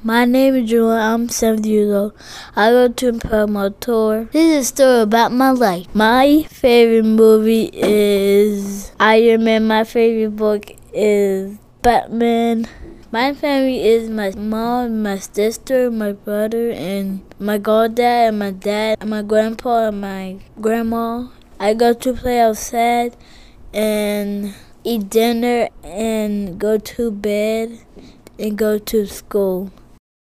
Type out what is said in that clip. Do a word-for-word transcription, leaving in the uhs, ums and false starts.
My name is Julian. I'm seven years old. I go to Paramount Tour. This is a story about my life. My favorite movie is Iron Man. My favorite book is Batman. My family is my mom, my sister, my brother, and my granddad, and my dad, and my grandpa, and my grandma. I go to play outside and eat dinner and go to bed and go to school.